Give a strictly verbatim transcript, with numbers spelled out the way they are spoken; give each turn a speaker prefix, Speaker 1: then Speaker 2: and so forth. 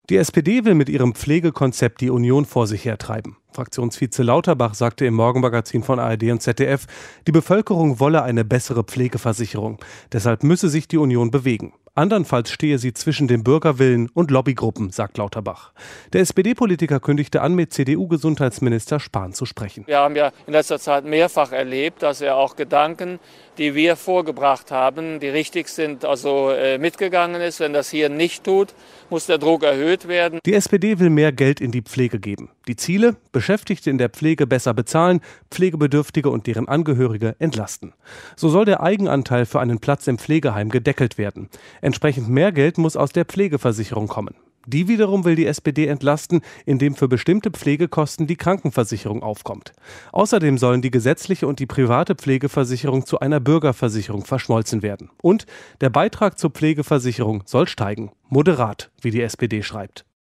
Speaker 1: Die S P D will mit ihrem Pflegekonzept die Union vor sich hertreiben. Fraktionsvize Lauterbach sagte im Morgenmagazin von A R D und Z D F, die Bevölkerung wolle eine bessere Pflegeversicherung. Deshalb müsse sich die Union bewegen. Andernfalls stehe sie zwischen dem Bürgerwillen und Lobbygruppen, sagt Lauterbach. Der S P D-Politiker kündigte an, mit C D U-Gesundheitsminister Spahn zu sprechen.
Speaker 2: Wir haben ja in letzter Zeit mehrfach erlebt, dass er auch Gedanken, die wir vorgebracht haben, die richtig sind, also äh, mitgegangen ist. Wenn das hier nicht tut, muss der Druck erhöht werden.
Speaker 1: Die S P D will mehr Geld in die Pflege geben. Die Ziele: Beschäftigte in der Pflege besser bezahlen, Pflegebedürftige und deren Angehörige entlasten. So soll der Eigenanteil für einen Platz im Pflegeheim gedeckelt werden. Entsprechend mehr Geld muss aus der Pflegeversicherung kommen. Die wiederum will die S P D entlasten, indem für bestimmte Pflegekosten die Krankenversicherung aufkommt. Außerdem sollen die gesetzliche und die private Pflegeversicherung zu einer Bürgerversicherung verschmolzen werden. Und der Beitrag zur Pflegeversicherung soll steigen. Moderat, wie die S P D schreibt.